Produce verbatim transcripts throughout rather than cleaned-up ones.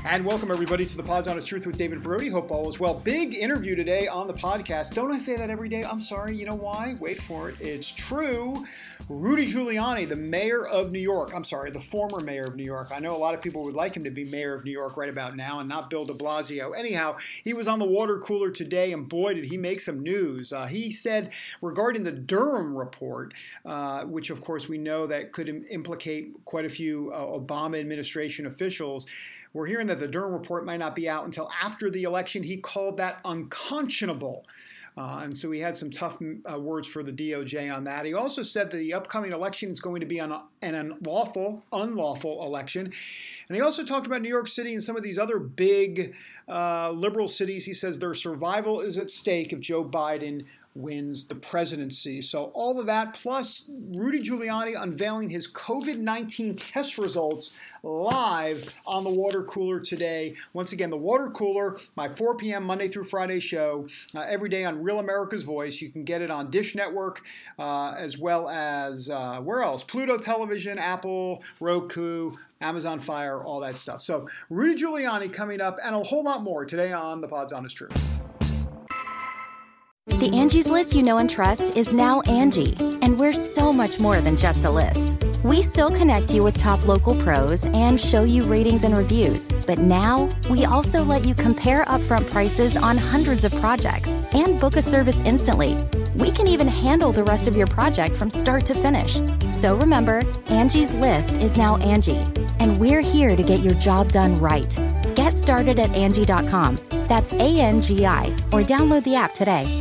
And welcome, everybody, to the Pod's Honest Truth with David Brody. Hope all is well. Big interview today on the podcast. Don't I say that every day? I'm sorry. You know why? Wait for it. It's true. Rudy Giuliani, the mayor of New York. I'm sorry, the former mayor of New York. I know a lot of people would like him to be mayor of New York right about now and not Bill de Blasio. Anyhow, he was on the water cooler today, and boy, did he make some news. Uh, he said regarding the Durham report, uh, which, of course, we know that could im- implicate quite a few uh, Obama administration officials. We're hearing that the Durham report might not be out until after the election. He called that unconscionable. Uh, and so he had some tough uh, words for the D O J on that. He also said that the upcoming election is going to be an, an unlawful, unlawful election. And he also talked about New York City and some of these other big uh, liberal cities. He says their survival is at stake if Joe Biden wins the presidency. So all of that, plus Rudy Giuliani unveiling his covid nineteen test results live on the water cooler today. Once again, the water cooler, my four p.m. Monday through Friday show, uh, every day on Real America's Voice. You can get it on Dish Network, uh, as well as, uh, where else? Pluto Television, Apple, Roku, Amazon Fire, all that stuff. So Rudy Giuliani coming up, and a whole lot more today on the Pod's Honest Truth. The Angie's List you know and trust is now Angie, and we're so much more than just a list. We still connect you with top local pros and show you ratings and reviews, but now we also let you compare upfront prices on hundreds of projects and book a service instantly. We can even handle the rest of your project from start to finish. So remember, Angie's List is now Angie, and we're here to get your job done right. Get started at Angie dot com. That's A N G I, or download the app today.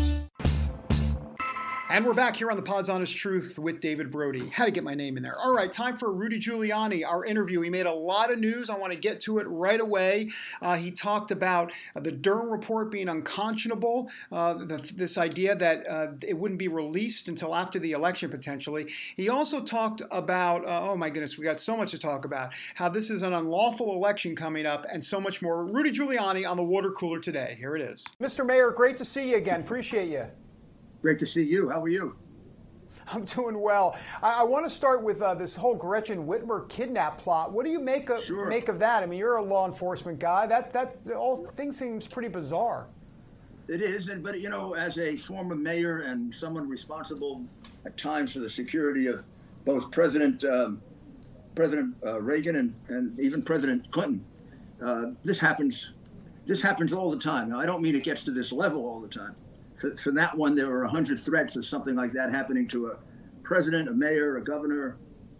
And we're back here on the Pod's Honest Truth with David Brody. Had to get my name in there. All right, time for Rudy Giuliani, our interview. He made a lot of news. I want to get to it right away. Uh, he talked about uh, the Durham report being unconscionable, uh, the, this idea that uh, it wouldn't be released until after the election, potentially. He also talked about, uh, oh my goodness, we got so much to talk about, how this is an unlawful election coming up, and so much more. Rudy Giuliani on the water cooler today. Here it is. Mister Mayor, great to see you again. Appreciate you. Great to see you. How are you? I'm doing well. I, I want to start with uh, this whole Gretchen Whitmer kidnap plot. What do you make of, sure. make of that? I mean, you're a law enforcement guy. That that all things seems pretty bizarre. It is, and but you know, as a former mayor and someone responsible at times for the security of both President um, President uh, Reagan and, and even President Clinton, uh, this happens. This happens all the time. Now, I don't mean it gets to this level all the time. For, for that one, there were a hundred threats of something like that happening to a president, a mayor, a governor.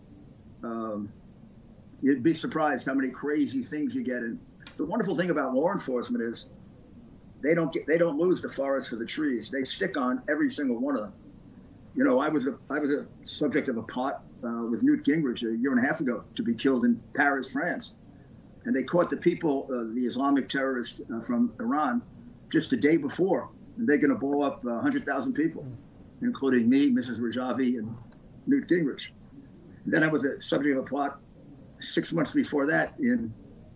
Um, you'd be surprised how many crazy things you get. And the wonderful thing about law enforcement is they don't get, they don't lose the forest for the trees. They stick on every single one of them. You know, I was a I was a subject of a plot uh, with Newt Gingrich a year and a half ago to be killed in Paris, France, and they caught the people, uh, the Islamic terrorists uh, from Iran, just the day before. And they're going to blow up uh, one hundred thousand people, including me, Missus Rajavi, and Newt Gingrich. And then I was a subject of a plot six months before that in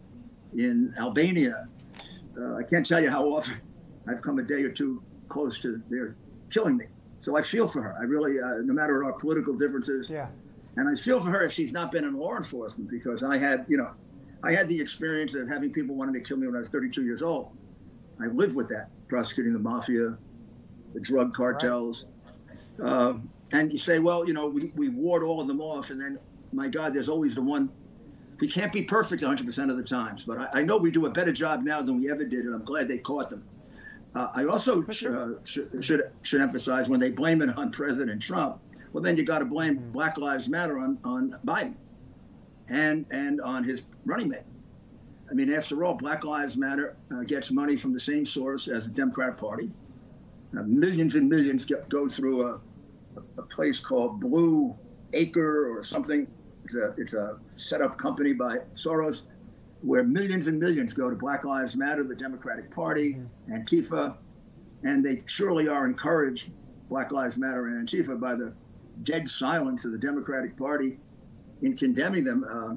in Albania. Uh, I can't tell you how often I've come a day or two close to their killing me. So I feel for her. I really, uh, no matter our political differences. Yeah. And I feel for her if she's not been in law enforcement, because I had, you know, I had the experience of having people wanting to kill me when I was thirty-two years old. I lived with that, prosecuting the mafia, the drug cartels. Right. Um, and you say, well, you know, we, we ward all of them off. And then, my God, there's always the one. We can't be perfect one hundred percent of the times. But I, I know we do a better job now than we ever did. And I'm glad they caught them. Uh, I also sh- uh, sh- should should emphasize, when they blame it on President Trump, well, then you got to blame mm-hmm. Black Lives Matter on, on Biden and and on his running mate. I mean, after all, Black Lives Matter uh, gets money from the same source as the Democratic Party. Uh, millions and millions get, go through a, a place called Blue Acre or something. It's a, it's a set-up company by Soros, where millions and millions go to Black Lives Matter, the Democratic Party, mm-hmm. Antifa, and they surely are encouraged, Black Lives Matter and Antifa, by the dead silence of the Democratic Party in condemning them. Uh,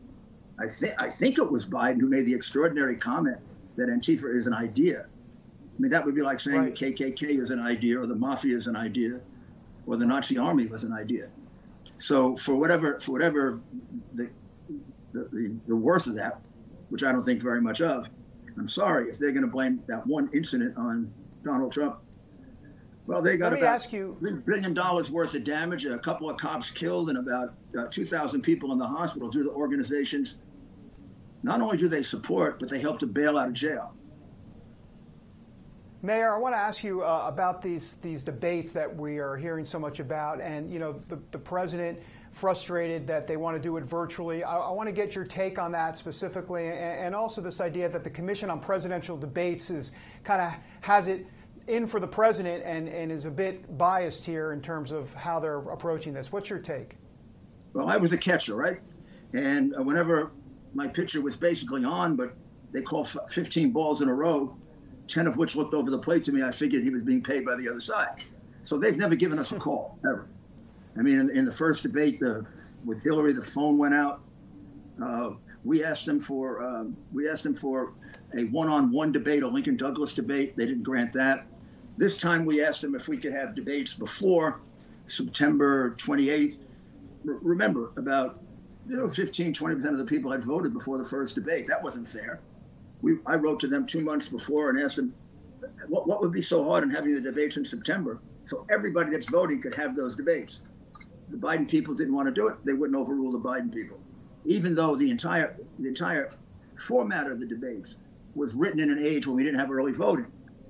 I think I think it was Biden who made the extraordinary comment that Antifa is an idea. I mean, that would be like saying right. the K K K is an idea, or the mafia is an idea, or the Nazi army was an idea. So for whatever for whatever the the, the, the worth of that, which I don't think very much of. I'm sorry if they're going to blame that one incident on Donald Trump. Well, they got Let me about ask you, three billion dollars worth of damage, a couple of cops killed, and about uh, two thousand people in the hospital due to organizations. Not only do they support, but they help to bail out of jail. Mayor, I want to ask you uh, about these these debates that we are hearing so much about, and you know the, the president frustrated that they want to do it virtually. I, I want to get your take on that specifically, and, and also this idea that the Commission on Presidential Debates is kind of has it in for the president and, and is a bit biased here in terms of how they're approaching this. What's your take? Well, I was a catcher, right? And uh, whenever my pitcher was basically on, but they called fifteen balls in a row, ten of which looked over the plate to me, I figured he was being paid by the other side. So they've never given us a call, ever. I mean, in, in the first debate the, with Hillary, the phone went out. Uh, we asked them for um, we asked them for a one-on-one debate, a Lincoln Douglas debate. They didn't grant that. This time we asked them if we could have debates before September twenty-eighth. R- remember, about you know, fifteen, twenty percent of the people had voted before the first debate. That wasn't fair. We, I wrote to them two months before and asked them, what, what would be so hard in having the debates in September so everybody that's voting could have those debates? The Biden people didn't want to do it. They wouldn't overrule the Biden people, even though the entire the entire format of the debates was written in an age when we didn't have early voting.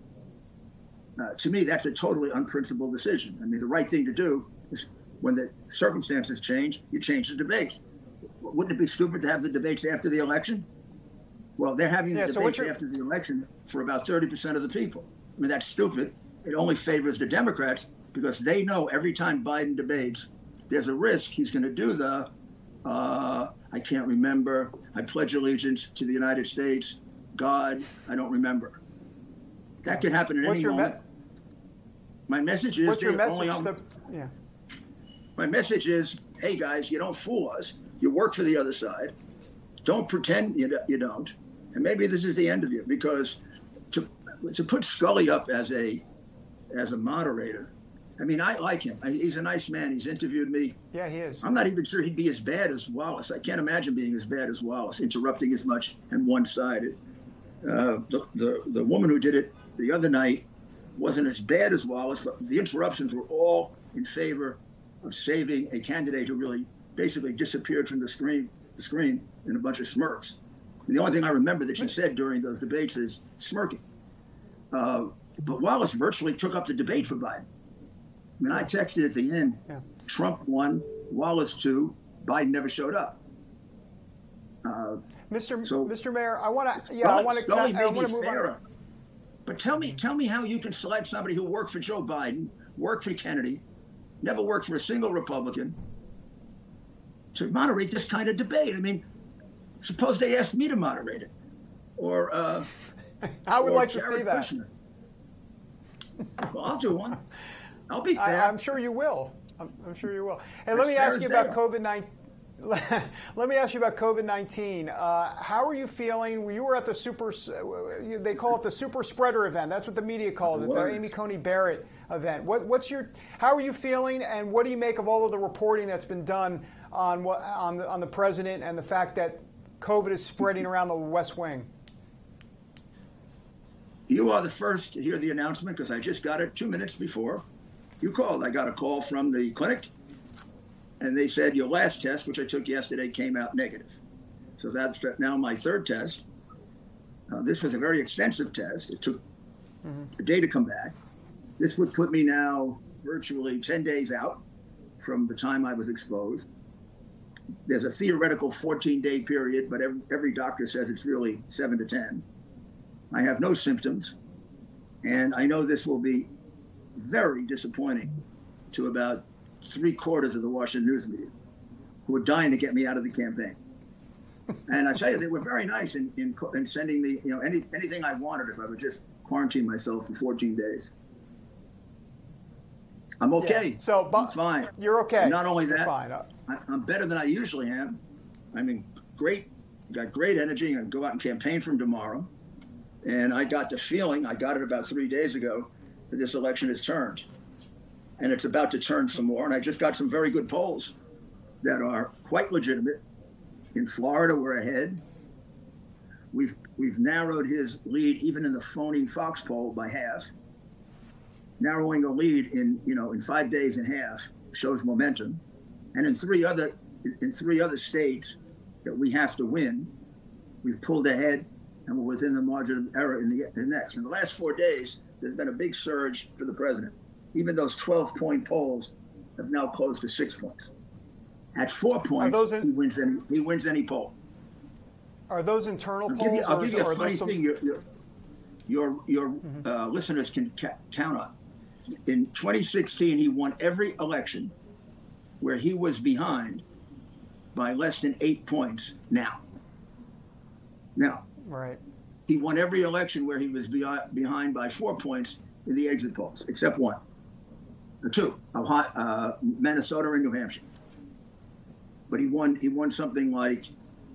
Uh, to me, that's a totally unprincipled decision. I mean, the right thing to do is when the circumstances change, you change the debates. Wouldn't it be stupid to have the debates after the election? Well, they're having the yeah, so debates your... after the election for about thirty percent of the people. I mean, that's stupid. It only favors the Democrats because they know every time Biden debates, there's a risk he's going to do the, uh, I can't remember, I pledge allegiance to the United States, God, I don't remember. That could happen at What's any your moment. Me- my message is, What's your message? only on, to... yeah. My message is, hey guys, you don't fool us. You work for the other side. Don't pretend you, you don't. And maybe this is the end of you, because to to put Scully up as a as a moderator, I mean, I like him. I, he's a nice man. He's interviewed me. Yeah, he is. I'm not even sure he'd be as bad as Wallace. I can't imagine being as bad as Wallace, interrupting as much and one-sided. Uh, the, the the woman who did it the other night wasn't as bad as Wallace, but the interruptions were all in favor of saving a candidate who really basically disappeared from the screen, the screen in a bunch of smirks. And the only thing I remember that she said during those debates is smirking. Uh, but Wallace virtually took up the debate for Biden. I mean, I texted at the end, yeah. Trump won, Wallace two, Biden never showed up. Uh, Mister So, Mister Mayor, I want to, yeah, Scully, I want to, Scully I may want be to move fairer. on. But tell me, tell me how you can select somebody who worked for Joe Biden, worked for Kennedy, never worked for a single Republican, to moderate this kind of debate. I mean, suppose they asked me to moderate it, or uh, I would or like to Jared see that. Kushner. Well, I'll do one. I'll be fair. I, I'm sure you will. I'm, I'm sure you will. Hey, As let me fair ask as you about they COVID nineteen. Let me ask you about COVID nineteen. Uh, how are you feeling? You were at the super, they call it the super spreader event. That's what the media calls it, the Amy Coney Barrett event. What, what's your, how are you feeling, and what do you make of all of the reporting that's been done on what on the, on the president and the fact that COVID is spreading around the West Wing? You are the first to hear the announcement because I just got it two minutes before you called. I got a call from the clinic, and they said your last test, which I took yesterday, came out negative. So that's now my third test. Uh, this was a very extensive test. It took mm-hmm. a day to come back. This would put me now virtually ten days out from the time I was exposed. There's a theoretical fourteen-day period, but every, every doctor says it's really seven to ten. I have no symptoms, and I know this will be very disappointing to about three quarters of the Washington news media, who are dying to get me out of the campaign. And I tell you, they were very nice in, in, in sending me, you know, any, anything I wanted if I would just quarantine myself for fourteen days. I'm okay. Yeah. So, but I'm fine. You're okay. And not only that, you're fine. I, I'm better than I usually am. I mean, great, got great energy. I go out and campaign from tomorrow. And I got the feeling, I got it about three days ago, that this election has turned. And it's about to turn some more. And I just got some very good polls that are quite legitimate. In Florida, we're ahead. We've we've narrowed his lead even in the phony Fox poll by half. Narrowing a lead in you know in five days and half shows momentum, and in three other in three other states that we have to win, we've pulled ahead, and we're within the margin of error in the, in the next. In the last four days, there's been a big surge for the president. Even those twelve-point polls have now closed to six points. At four points, in, he wins any he wins any poll. Are those internal I'll polls? Give you, I'll or give you a funny some... thing your your your, your mm-hmm. uh, listeners can ca- count on. In twenty sixteen, he won every election where he was behind by less than eight points. Now, now, right. He won every election where he was be- behind by four points in the exit polls, except one, or two, Ohio, uh, Minnesota and New Hampshire. But he won. He won something like.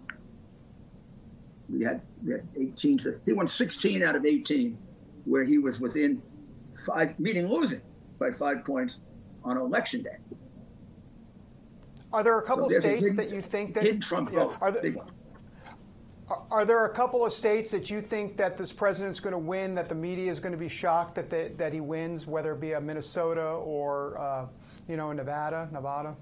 We had, we had eighteen. He won sixteen out of eighteen, where he was within five, meaning losing by five points on election day. Are there a couple so states hidden, that you think that hidden Trump vote? Yeah, are, there, big one. Are, are there a couple of states that you think that this president's going to win? That the media is going to be shocked that they, that he wins, whether it be a Minnesota or uh, you know Nevada, Nevada?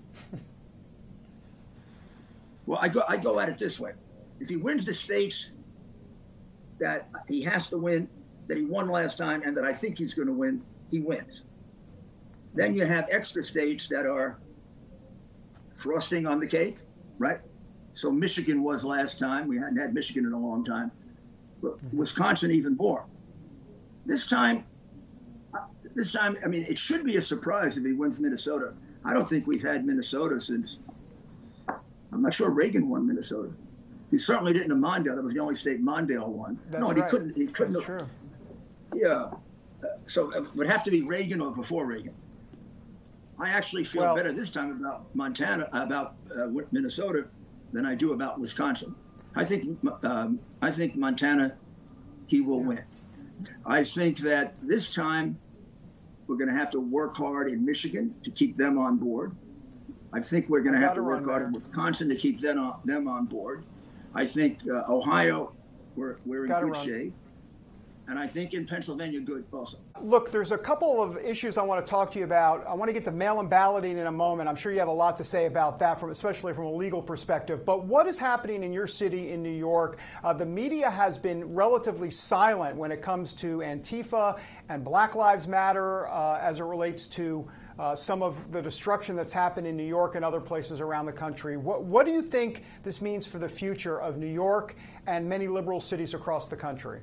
Well, I go I go at it this way. If he wins the states that he has to win, that he won last time, and that I think he's going to win, he wins. Then you have extra states that are frosting on the cake, right? So Michigan was last time. We hadn't had Michigan in a long time. But Wisconsin even more. This time, this time, I mean, it should be a surprise if he wins Minnesota. I don't think we've had Minnesota since, I'm not sure Reagan won Minnesota. He certainly didn't in Mondale. That was the only state Mondale won. That's no, and right. he couldn't. He couldn't. That's have, true. Yeah. Uh, so it would have to be Reagan or before Reagan. I actually feel well, better this time about Montana, about uh, Minnesota, than I do about Wisconsin. I think um, I think Montana, he will win. I think that this time we're going to have to work hard in Michigan to keep them on board. I think we're going to have to work hard in Wisconsin to keep them on, them on board. I think uh, Ohio, we're, we're in good shape. And I think in Pennsylvania, good also. Look, there's a couple of issues I want to talk to you about. I want to get to mail-in balloting in a moment. I'm sure you have a lot to say about that, from especially from a legal perspective. But what is happening in your city in New York? Uh, the media has been relatively silent when it comes to Antifa and Black Lives Matter uh, as it relates to uh, some of the destruction that's happened in New York and other places around the country. What, what do you think this means for the future of New York and many liberal cities across the country?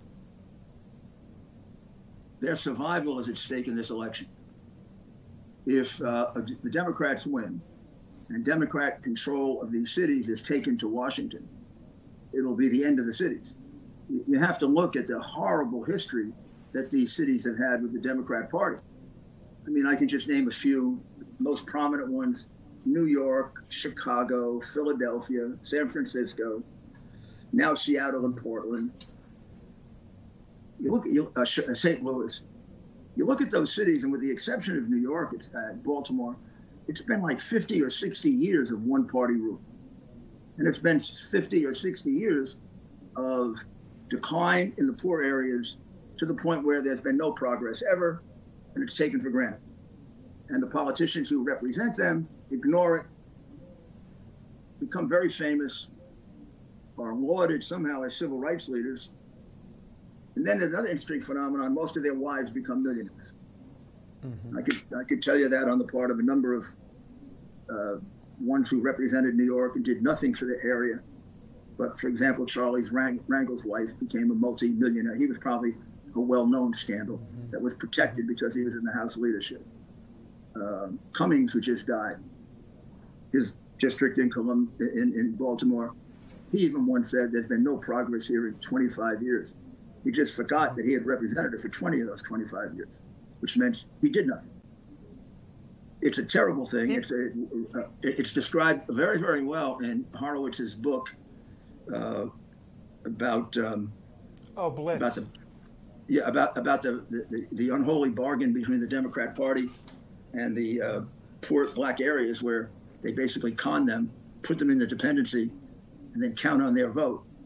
Their survival is at stake in this election. If uh, the Democrats win and Democrat control of these cities is taken to Washington, it'll be the end of the cities. You have to look at the horrible history that these cities have had with the Democrat Party. I mean, I can just name a few most prominent ones: New York, Chicago, Philadelphia, San Francisco, now Seattle and Portland. You look at you, uh, Saint Louis. You look at those cities, and with the exception of New York, it's, uh, Baltimore, it's been like fifty or sixty years of one-party rule, and it's been fifty or sixty years of decline in the poor areas to the point where there's been no progress ever, and it's taken for granted. And the politicians who represent them ignore it, become very famous, are lauded somehow as civil rights leaders. And then another interesting phenomenon: most of their wives become millionaires. Mm-hmm. I could I could tell you that on the part of a number of uh, ones who represented New York and did nothing for the area. But for example, Charlie's Rang- Rangel's wife became a multi-millionaire. He was probably a well-known scandal mm-hmm. that was protected because he was in the House leadership. Uh, Cummings, who just died, his district in, Colum- in in Baltimore, he even once said there's been no progress here in twenty-five years. He just forgot that he had represented it for twenty of those twenty-five years, which meant he did nothing. It's a terrible thing. It's a, uh, it's described very, very well in Horowitz's book uh, about um, oh Blitz. about the yeah about about the, the the unholy bargain between the Democrat Party and the uh, poor black areas, where they basically con them, put them in the dependency, and then count on their vote.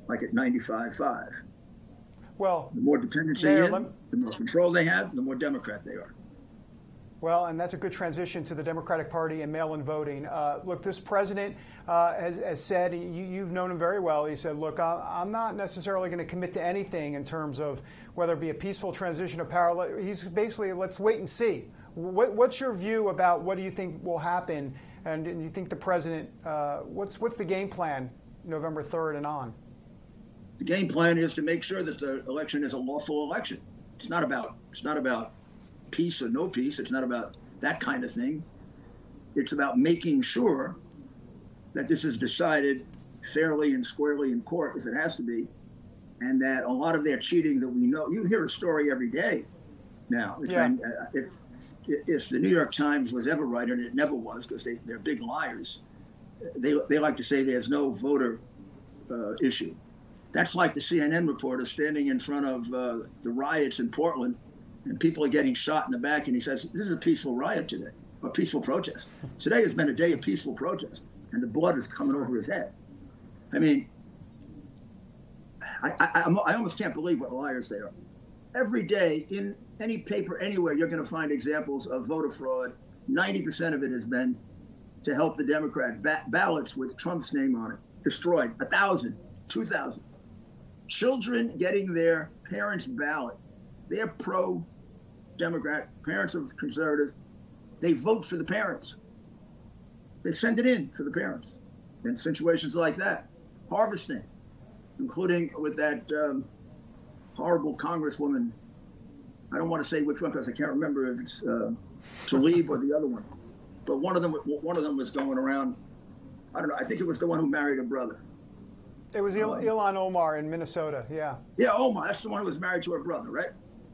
like at ninety-five five. Well, the more dependence they in, the more control they have, the more Democrat they are. Well, and that's a good transition to the Democratic Party and mail-in voting. Uh, look, this president uh, has, has said, you, you've known him very well, he said, look, I'm not necessarily going to commit to anything in terms of whether it be a peaceful transition of power. He's basically, let's wait and see. What, what's your view about what do you think will happen? And do you think the president, uh, what's, what's the game plan November third and on? The game plan is to make sure that the election is a lawful election. It's not about, it's not about peace or no peace. It's not about that kind of thing. It's about making sure that this is decided fairly and squarely in court, if it has to be, and that a lot of their cheating that we know, you hear a story every day now. Yeah. And, uh, if if the New York Times was ever right, and it never was, because they, they're big liars, they they like to say there's no voter uh, issue. That's like the C N N reporter standing in front of uh, the riots in Portland, and people are getting shot in the back, and he says, this is a peaceful riot today, a peaceful protest. Today has been a day of peaceful protest, and the blood is coming over his head. I mean, I, I, I almost can't believe what liars they are. Every day, in any paper anywhere, you're going to find examples of voter fraud. ninety percent of it has been to help the Democrat. Ba- ballots with Trump's name on it, destroyed, one thousand, two thousand. Children getting their parents' ballot. They're pro-Democrat, parents of conservatives. They vote for the parents. They send it in for the parents. In situations like that, harvesting, including with that um, horrible Congresswoman. I don't want to say which one because I can't remember if it's uh, Tlaib or the other one. But one of them, one of them was going around. I don't know. I think it was the one who married her brother. It was Il- um, Ilhan Omar in Minnesota. Yeah. Yeah, Omar. That's the one who was married to her brother, right?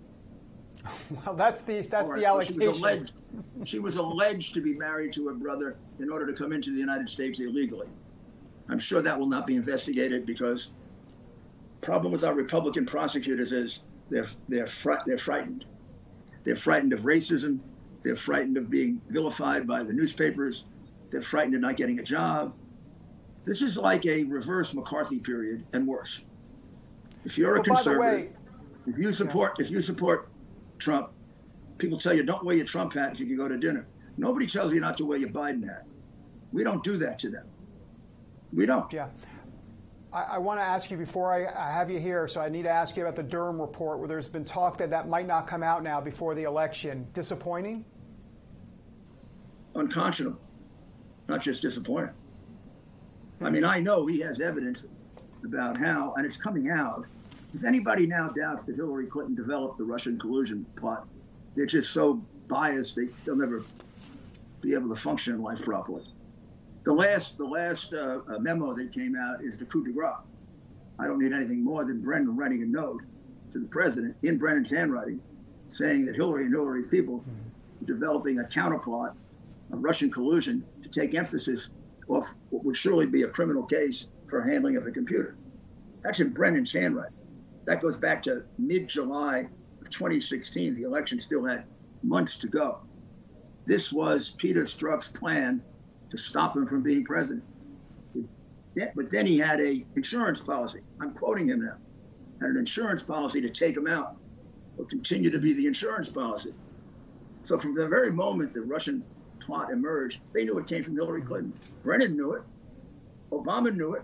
Well, that's the that's right. the allegation. Well, she was alleged, she was alleged to be married to her brother in order to come into the United States illegally. I'm sure that will not be investigated because the problem with our Republican prosecutors is they're they're fr- they're frightened. They're frightened of racism. They're frightened of being vilified by the newspapers. They're frightened of not getting a job. This is like a reverse McCarthy period and worse. If you're well, a conservative, way, if you support yeah. if you support Trump, people tell you don't wear your Trump hat if you can go to dinner. Nobody tells you not to wear your Biden hat. We don't do that to them. We don't. Yeah. I, I want to ask you before I, I have you here, so I need to ask you about the Durham report where there's been talk that that might not come out now before the election. Disappointing? Unconscionable. Not just disappointing. I mean, I know he has evidence about how, and it's coming out. If anybody now doubts that Hillary Clinton developed the Russian collusion plot, they're just so biased they, they'll never be able to function in life properly. The last, the last uh, memo that came out is the coup de grace. I don't need anything more than Brennan writing a note to the president in Brennan's handwriting, saying that Hillary and Hillary's people are developing a counterplot of Russian collusion to take emphasis off what would surely be a criminal case for handling of a computer. That's in Brennan's handwriting. That goes back to mid-July of twenty sixteen. The election still had months to go. This was Peter Strzok's plan to stop him from being president. Yeah, but then he had a insurance policy. I'm quoting him now. Had an insurance policy to take him out. Will continue to be the insurance policy. So from the very moment the Russian plot emerged, they knew it came from Hillary Clinton. Brennan knew it. Obama knew it.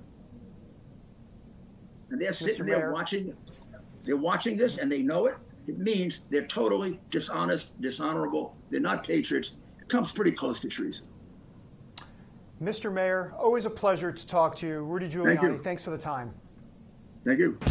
And they're sitting Mister there Mayor. watching. They're watching this and they know it. It means they're totally dishonest, dishonorable. They're not patriots. It comes pretty close to treason. Mister Mayor, always a pleasure to talk to you. Rudy Giuliani, Thank you. Thanks for the time. Thank you.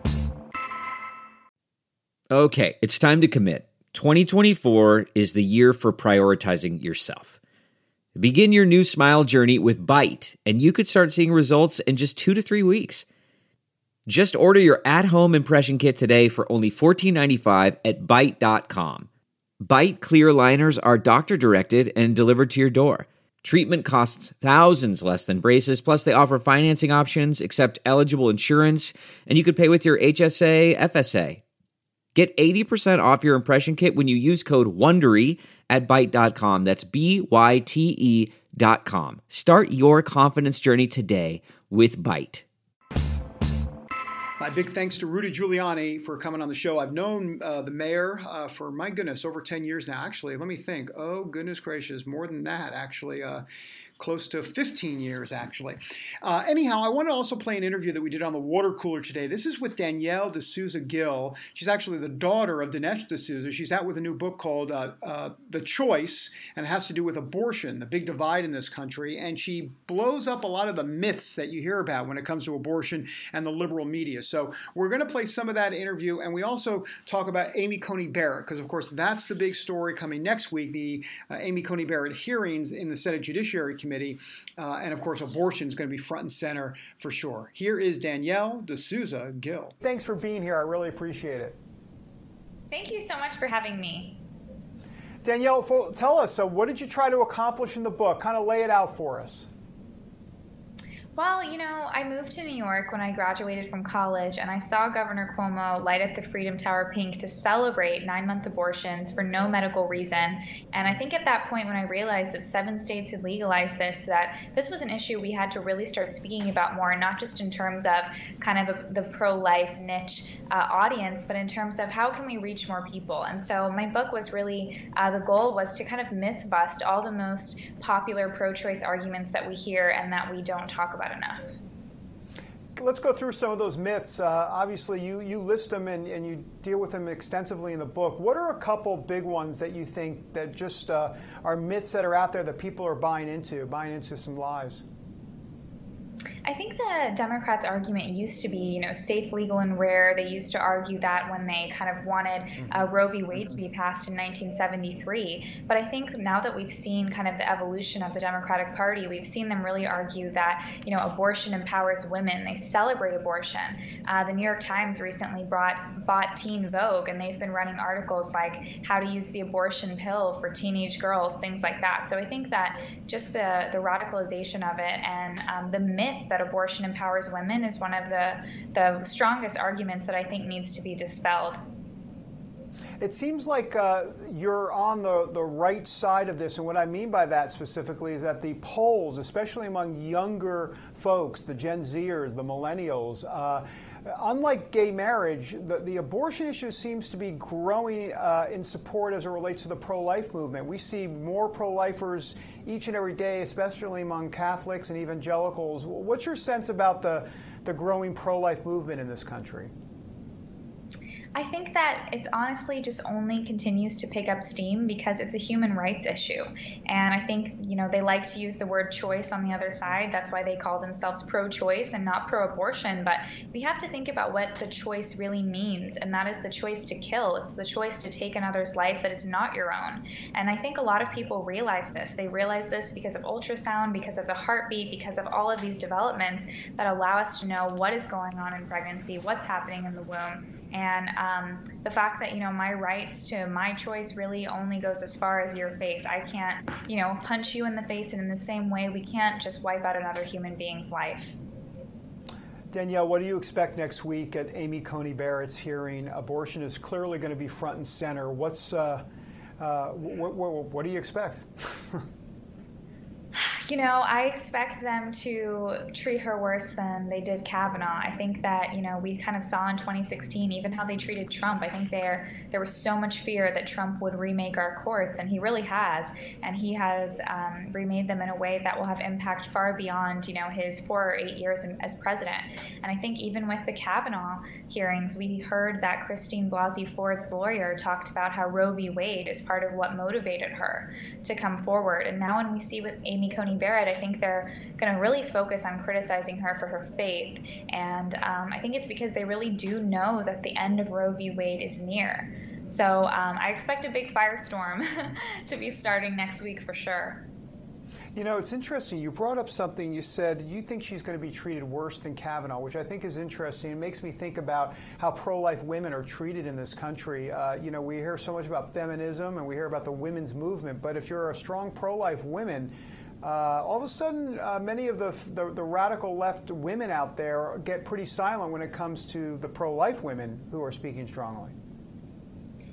Okay, it's time to commit. twenty twenty-four is the year for prioritizing yourself. Begin your new smile journey with Byte, and you could start seeing results in just two to three weeks. Just order your at-home impression kit today for only fourteen ninety-five at byte dot com. Byte clear liners are doctor-directed and delivered to your door. Treatment costs thousands less than braces, plus they offer financing options, accept eligible insurance, and you could pay with your H S A, F S A. Get eighty percent off your impression kit when you use code WONDERY at byte dot com. That's B Y T E dot com. Start your confidence journey today with Byte. My big thanks to Rudy Giuliani for coming on the show. I've known uh, the mayor uh, for, my goodness, over ten years now. Actually, let me think. Oh, goodness gracious, more than that, actually. Uh, close to fifteen years, actually. Uh, anyhow, I want to also play an interview that we did on the water cooler today. This is with Danielle D'Souza Gill. She's actually the daughter of Dinesh D'Souza. She's out with a new book called uh, uh, The Choice, and it has to do with abortion, the big divide in this country. And she blows up a lot of the myths that you hear about when it comes to abortion and the liberal media. So we're going to play some of that interview, and we also talk about Amy Coney Barrett, because, of course, that's the big story coming next week, the uh, Amy Coney Barrett hearings in the Senate Judiciary Committee. Uh, and, of course, abortion is going to be front and center for sure. Here is Danielle D'Souza Gill. Thanks for being here. I really appreciate it. Thank you so much for having me. Danielle, for, tell us, so what did you try to accomplish in the book? Kind of lay it out for us. Well, you know, I moved to New York when I graduated from college, and I saw Governor Cuomo light up the Freedom Tower pink to celebrate nine-month abortions for no medical reason. And I think at that point, when I realized that seven states had legalized this, that this was an issue we had to really start speaking about more, not just in terms of kind of a, the pro-life niche uh, audience, but in terms of how can we reach more people. And so my book was really, uh, the goal was to kind of myth bust all the most popular pro-choice arguments that we hear and that we don't talk about enough. Let's go through some of those myths. Uh, obviously, you, you list them and, and you deal with them extensively in the book. What are a couple big ones that you think that just uh, are myths that are out there that people are buying into, buying into some lies? I think the Democrats' argument used to be, you know, safe, legal, and rare. They used to argue that when they kind of wanted uh, Roe v. Wade to be passed in nineteen seventy-three. But I think now that we've seen kind of the evolution of the Democratic Party, we've seen them really argue that, you know, abortion empowers women. They celebrate abortion. Uh, the New York Times recently brought, bought Teen Vogue, and they've been running articles like how to use the abortion pill for teenage girls, things like that. So I think that just the, the radicalization of it and um, the myth that abortion empowers women is one of the, the strongest arguments that I think needs to be dispelled. It seems like uh, you're on the, the right side of this, and what I mean by that specifically is that the polls, especially among younger folks, the Gen Zers, the millennials, uh, unlike gay marriage, the, the abortion issue seems to be growing uh, in support as it relates to the pro-life movement. We see more pro-lifers each and every day, especially among Catholics and evangelicals. What's your sense about the, the growing pro-life movement in this country? I think that it's honestly just only continues to pick up steam because it's a human rights issue. And I think, you know, they like to use the word choice on the other side. That's why they call themselves pro-choice and not pro-abortion. But we have to think about what the choice really means. And that is the choice to kill. It's the choice to take another's life that is not your own. And I think a lot of people realize this. They realize this because of ultrasound, because of the heartbeat, because of all of these developments that allow us to know what is going on in pregnancy, what's happening in the womb. And um, the fact that, you know, my rights to my choice really only goes as far as your face. I can't, you know, punch you in the face, and in the same way, we can't just wipe out another human being's life. Danielle, what do you expect next week at Amy Coney Barrett's hearing? Abortion is clearly going to be front and center. What's, uh, uh, what, what, what do you expect? You know, I expect them to treat her worse than they did Kavanaugh. I think that, you know, we kind of saw in twenty sixteen even how they treated Trump. I think there there was so much fear that Trump would remake our courts, and he really has. And he has um, remade them in a way that will have impact far beyond, you know, his four or eight years as president. And I think even with the Kavanaugh hearings, we heard that Christine Blasey Ford's lawyer talked about how Roe v. Wade is part of what motivated her to come forward. And now when we see with Amy Coney Barrett, I think they're going to really focus on criticizing her for her faith. And um, I think it's because they really do know that the end of Roe v. Wade is near. So um, I expect a big firestorm to be starting next week for sure. You know, it's interesting. You brought up something. You said you think she's going to be treated worse than Kavanaugh, which I think is interesting. It makes me think about how pro-life women are treated in this country. Uh, you know, we hear so much about feminism and we hear about the women's movement, but if you're a strong pro-life woman, Uh, all of a sudden, uh, many of the, the the radical left women out there get pretty silent when it comes to the pro-life women who are speaking strongly.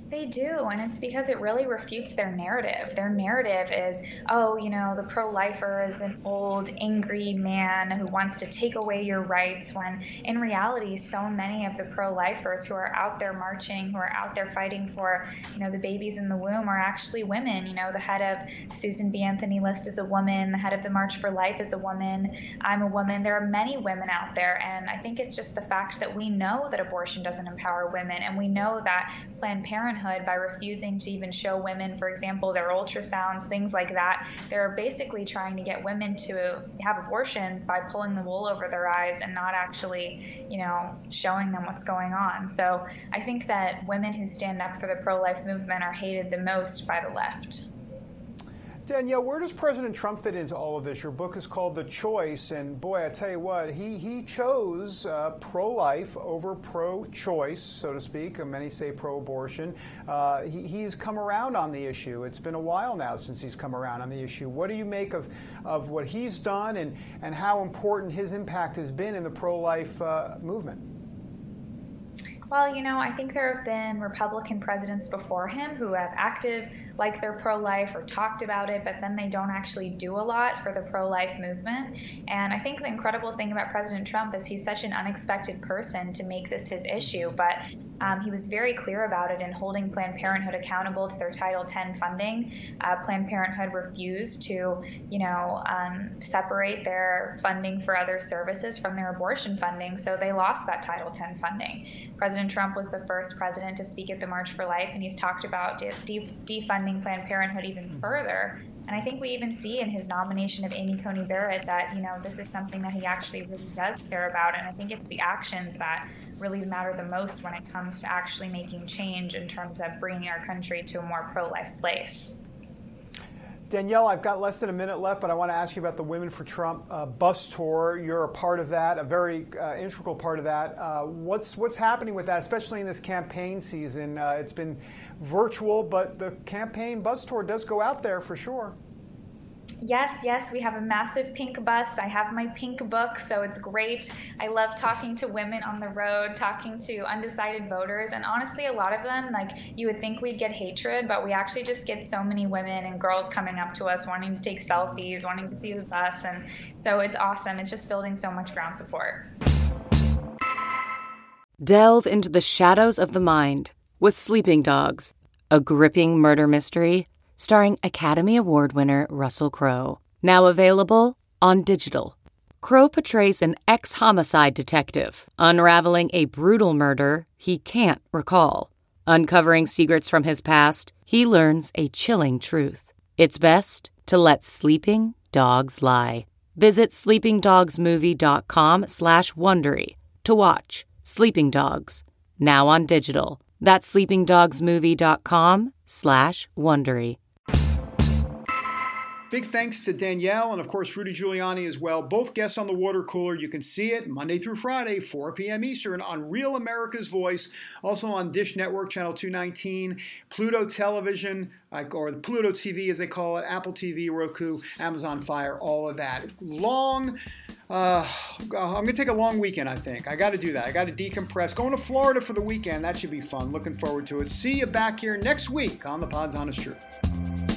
They do, and it's because it really refutes their narrative. Their narrative is, oh, you know, the pro-lifer is an old, angry man who wants to take away your rights, when in reality, so many of the pro-lifers who are out there marching, who are out there fighting for, you know, the babies in the womb are actually women. You know, the head of Susan B. Anthony List is a woman, the head of the March for Life is a woman, I'm a woman. There are many women out there, and I think it's just the fact that we know that abortion doesn't empower women, and we know that Planned Parenthood, by refusing to even show women, for example, their ultrasounds, things like that, they're basically trying to get women to have abortions by pulling the wool over their eyes and not actually, you know, showing them what's going on. So I think that women who stand up for the pro-life movement are hated the most by the left. Danielle, where does President Trump fit into all of this? Your book is called The Choice, and boy, I tell you what, he, he chose uh, pro-life over pro-choice, so to speak. Many say pro-abortion. Uh, he, he's come around on the issue. It's been a while now since he's come around on the issue. What do you make of, of what he's done, and, and how important his impact has been in the pro-life uh, movement? Well, you know, I think there have been Republican presidents before him who have acted like they're pro-life or talked about it, but then they don't actually do a lot for the pro-life movement. And I think the incredible thing about President Trump is he's such an unexpected person to make this his issue, but um, he was very clear about it in holding Planned Parenthood accountable to their Title ten funding. Uh, Planned Parenthood refused to, you know, um, separate their funding for other services from their abortion funding, so they lost that Title ten funding. President Trump was the first president to speak at the March for Life, and he's talked about de- de- defunding Planned Parenthood even further. And I think we even see in his nomination of Amy Coney Barrett that, you know, this is something that he actually really does care about. And I think it's the actions that really matter the most when it comes to actually making change in terms of bringing our country to a more pro-life place. Danielle, I've got less than a minute left, but I want to ask you about the Women for Trump uh, bus tour. You're a part of that, a very uh, integral part of that. Uh, what's what's happening with that, especially in this campaign season? Uh, it's been virtual, but the campaign bus tour does go out there for sure. Yes, yes, we have a massive pink bus. I have my pink book, so it's great. I love talking to women on the road, talking to undecided voters, and honestly, a lot of them, like, you would think we'd get hatred, but we actually just get so many women and girls coming up to us wanting to take selfies, wanting to see the bus, and so it's awesome. It's just building so much ground support. Delve into the shadows of the mind with Sleeping Dogs, a gripping murder mystery starring Academy Award winner Russell Crowe. Now available on digital. Crowe portrays an ex-homicide detective unraveling a brutal murder he can't recall. Uncovering secrets from his past, he learns a chilling truth. It's best to let sleeping dogs lie. Visit sleepingdogsmovie.com slash Wondery to watch Sleeping Dogs, now on digital. That's sleepingdogsmovie.com slash Wondery. Big thanks to Danielle and, of course, Rudy Giuliani as well. Both guests on the water cooler. You can see it Monday through Friday, four p.m. Eastern on Real America's Voice. Also on Dish Network, Channel two nineteen, Pluto Television, or Pluto T V as they call it, Apple T V, Roku, Amazon Fire, all of that. Long, uh, I'm going to take a long weekend, I think. I got to do that. I got to decompress. Going to Florida for the weekend. That should be fun. Looking forward to it. See you back here next week on The Pod's Honest Truth.